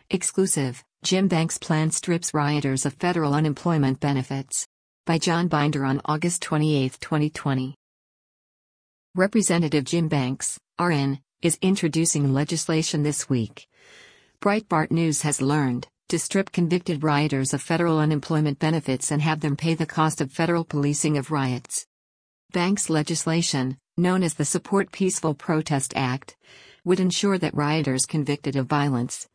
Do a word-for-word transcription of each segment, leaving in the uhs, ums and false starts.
Exclusive, Jim Banks plan strips rioters of federal unemployment benefits. By John Binder on August twenty-eighth, twenty twenty. Representative Jim Banks, R N, is introducing legislation this week. Breitbart News has learned to strip convicted rioters of federal unemployment benefits and have them pay the cost of federal policing of riots. Banks' legislation, known as the Support Peaceful Protest Act, would ensure that rioters convicted of violence,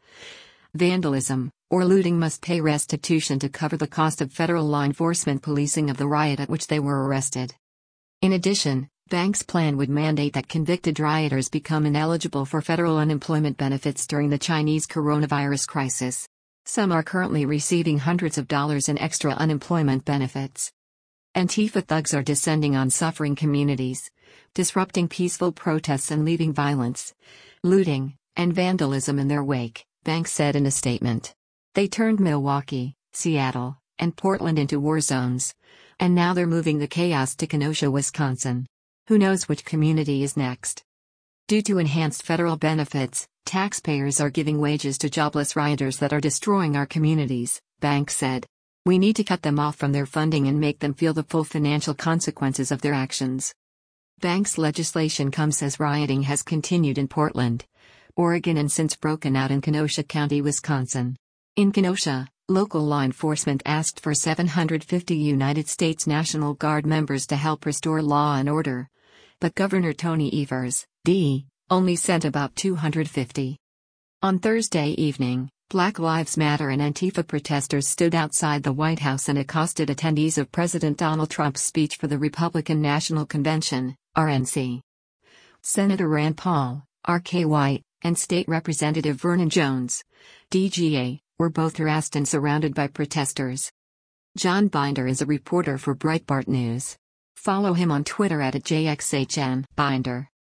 vandalism, or looting must pay restitution to cover the cost of federal law enforcement policing of the riot at which they were arrested. In addition, Banks' plan would mandate that convicted rioters become ineligible for federal unemployment benefits during the Chinese coronavirus crisis. Some are currently receiving hundreds of dollars in extra unemployment benefits. Antifa thugs are descending on suffering communities, disrupting peaceful protests and leaving violence, looting, and vandalism in their wake, Banks said in a statement. They turned Milwaukee, Seattle, and Portland into war zones, and now they're moving the chaos to Kenosha, Wisconsin. Who knows which community is next? Due to enhanced federal benefits, taxpayers are giving wages to jobless rioters that are destroying our communities, Banks said. We need to cut them off from their funding and make them feel the full financial consequences of their actions. Banks' legislation comes as rioting has continued in Portland, Oregon and since broken out in Kenosha County, Wisconsin. In Kenosha, local law enforcement asked for seven hundred fifty United States National Guard members to help restore law and order. But Governor Tony Evers, D, only sent about two hundred fifty. On Thursday evening, Black Lives Matter and Antifa protesters stood outside the White House and accosted attendees of President Donald Trump's speech for the Republican National Convention, R N C. Senator Rand Paul, R K White, and State Representative Vernon Jones, D G A, were both harassed and surrounded by protesters. John Binder is a reporter for Breitbart News. Follow him on Twitter at J X H N Binder.